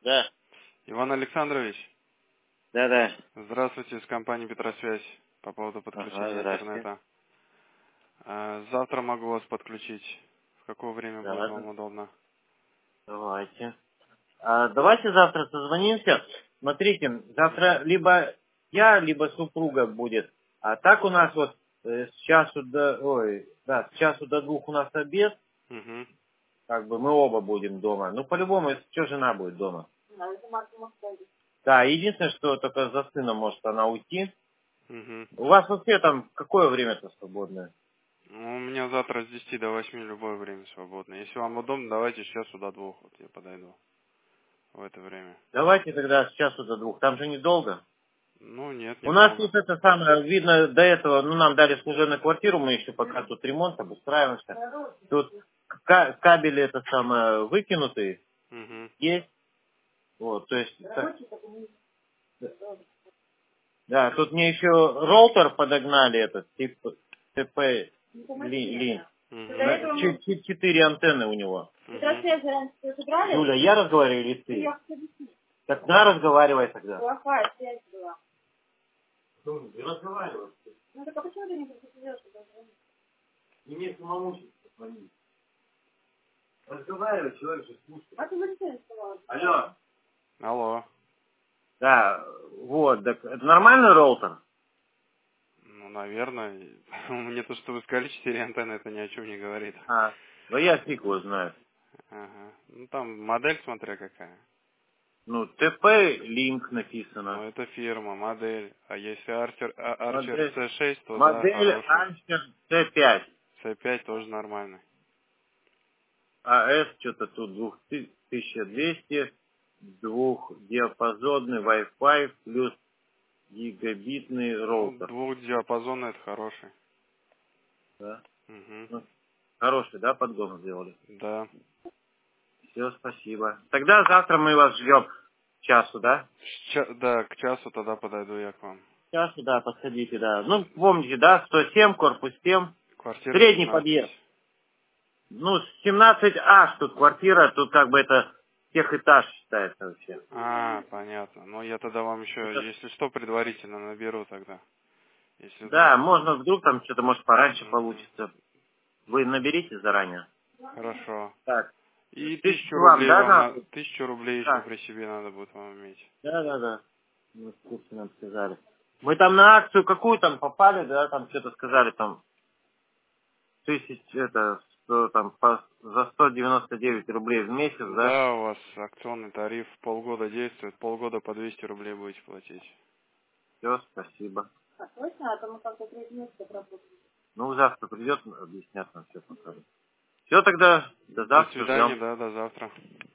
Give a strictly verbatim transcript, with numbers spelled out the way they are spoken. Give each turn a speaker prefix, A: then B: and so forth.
A: Да.
B: Иван Александрович.
A: Да, да.
B: Здравствуйте, из компании Петросвязь по поводу подключения
A: Ага,
B: интернета. А, Завтра могу вас подключить. В какое время
A: да,
B: будет вам
A: да.
B: удобно?
A: Давайте. А, давайте завтра созвонимся. Смотрите, завтра либо я, либо супруга будет. А так у нас вот э, с часу до, ой, да, с часу до двух у нас обед.
B: Угу.
A: Как бы мы оба будем дома. Ну, по-любому, если что, жена будет дома. Да, единственное, что только за сыном может она уйти.
B: Угу.
A: У вас вообще там какое время-то свободное?
B: Ну, у меня завтра с десяти до восьми любое время свободно. Если вам удобно, давайте сейчас до двух. Вот я подойду в это время.
A: Давайте тогда с часу до двух. Там же недолго.
B: Ну, нет,
A: У нас
B: недолго.
A: тут это самое, видно, до этого, ну, нам дали служебную квартиру, мы еще пока тут ремонт обустраиваемся. Тут ка- кабели это самое выкинутые
B: Угу.
A: есть. Вот, то есть, так- да, тут мне еще роутер подогнали этот, типа ТП лин.
B: Угу.
A: Ч- ч- Четыре антенны у него.
B: Угу.
A: Юля, я разговариваю или ты? Так на, разговаривай тогда. Ну, не разговаривай. И мне самому сейчас позвонить. Разговаривай, человек же слушает. Алло.
B: Алло.
A: Да, вот, так это нормальный роутер?
B: Ну, наверное. Мне то, что вы сказали, четыре антенны, это ни о чем не говорит.
A: А, ну я фиг его знаю.
B: Ага. Ну, там модель смотря какая.
A: Ну, ТП линк
B: Ну,
A: написано.
B: это фирма, модель. А если Archer, а- Archer
A: Модель,
B: си шесть, то да,
A: модель
B: хороший.
A: Анчер Т пять.
B: си пять тоже нормальный.
A: А С что-то тут тысяча двести, двухдиапазонный Wi-Fi плюс гигабитный
B: Ну,
A: роутер.
B: двухдиапазонный это хороший.
A: Да?
B: Угу.
A: Ну, хороший, да, подгон сделали?
B: Да.
A: Все, спасибо. Тогда завтра мы вас ждем к часу, да?
B: С ча- Да, к часу тогда подойду я к вам.
A: К часу, да, подходите, да. Ну, помните, да, сто семь, корпус семь,
B: Квартира
A: средний
B: семнадцать.
A: подъезд. Ну, семнадцать аш тут квартира, тут как бы это техэтаж считается вообще.
B: А, понятно. Ну, я тогда вам еще,
A: Это-
B: если что, предварительно наберу тогда. Если вдруг...
A: да, можно вдруг там что-то, может, пораньше
B: Мгм.
A: получится. Вы наберите заранее.
B: Хорошо.
A: Так,
B: И
A: тысячу
B: тысячу
A: вам,
B: рублей
A: да,
B: вам на...
A: надо?
B: Тысячу рублей еще
A: Да,
B: при себе надо будет вам иметь.
A: да, да, да. Мы в курсе нам сказали. Мы там на акцию какую там попали, да, там что-то сказали, там, тысяч, это, сто, там, по, за сто девяносто девять рублей в месяц, да?
B: Да, у вас акционный тариф полгода действует, полгода по двести рублей будете платить.
A: Все, спасибо. Ну, завтра придет, объяснят нам все покажут. Все тогда, до
B: До
A: завтра
B: свидания,
A: ждем.
B: да, до завтра.